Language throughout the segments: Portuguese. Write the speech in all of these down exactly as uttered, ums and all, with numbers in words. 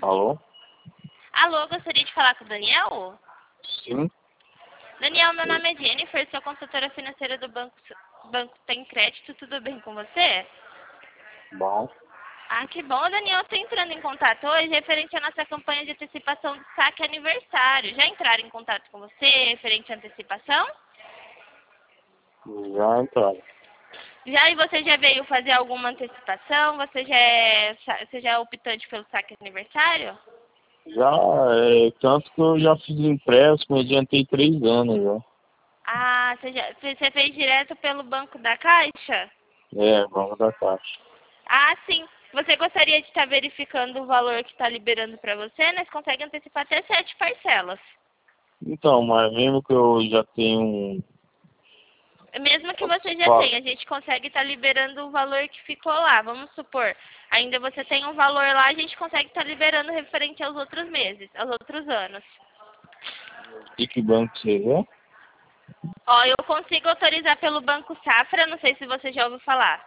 Alô? Alô, gostaria de falar com o Daniel? Sim? Daniel, meu nome é Jennifer, sou consultora financeira do Banco, Banco Tem Crédito, tudo bem com você? Bom. Ah, que bom, Daniel, estou entrando em contato hoje referente à nossa campanha de antecipação do saque aniversário. Já entraram em contato com você referente à antecipação? Já entraram. Já, e você já veio fazer alguma antecipação? Você já é, você já é optante pelo saque aniversário? Já, é, tanto que eu já fiz empréstimo, eu adiantei três anos já. Ah, você, já, você fez direto pelo Banco da Caixa? É, vamos da Caixa. Ah, sim. Você gostaria de estar verificando o valor que está liberando para você? Nós conseguimos antecipar até sete parcelas. Então, mas mesmo que eu já tenha um... Mesmo que você já Fala. tenha, a gente consegue estar liberando o valor que ficou lá. Vamos supor, ainda você tem um valor lá, a gente consegue estar liberando referente aos outros meses, aos outros anos. De que banco você é? Ó, eu consigo autorizar pelo Banco Safra, não sei se você já ouviu falar.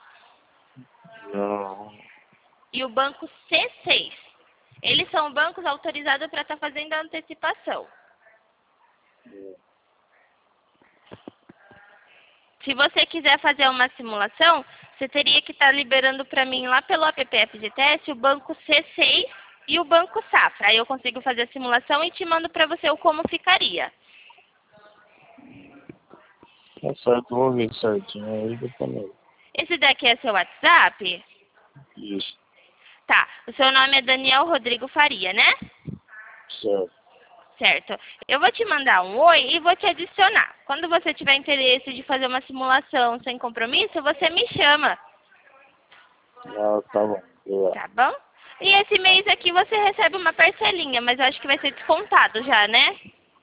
Não. E o Banco C seis. Eles são bancos autorizados para estar fazendo a antecipação. Se você quiser fazer uma simulação, você teria que estar liberando para mim lá pelo app F G T S o Banco C seis e o Banco Safra. Aí eu consigo fazer a simulação e te mando para você o como ficaria. Tá certo, vou ver certinho aí depois. Esse daqui é seu WhatsApp? Isso, Tá. O seu nome é Daniel Rodrigo Faria, né? certo. Certo. Eu vou te mandar um oi e vou te adicionar. Quando você tiver interesse de fazer uma simulação sem compromisso, você me chama. Ah, tá bom. Obrigado. Tá bom? E esse mês aqui você recebe uma parcelinha, mas eu acho que vai ser descontado já, né?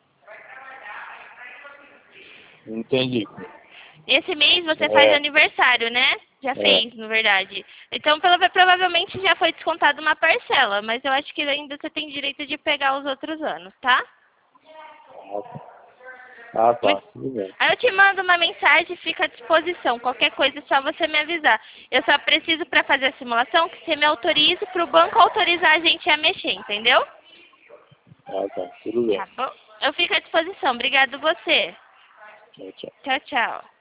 Entendi. Esse mês você faz É, aniversário, né? Já é. fez, na verdade. Então, pelo- provavelmente já foi descontado uma parcela, mas eu acho que ainda você tem direito de pegar os outros anos, tá? Ah, tá. Muito- Tudo bem. Aí eu te mando uma mensagem e fica à disposição. Qualquer coisa é só você me avisar. Eu só preciso, para fazer a simulação, que você me autorize para o banco autorizar a gente a mexer, entendeu? Ah, tá. Tudo bem. Tá bom? Eu fico à disposição. Obrigado você. Tchau, tchau. Tchau, tchau.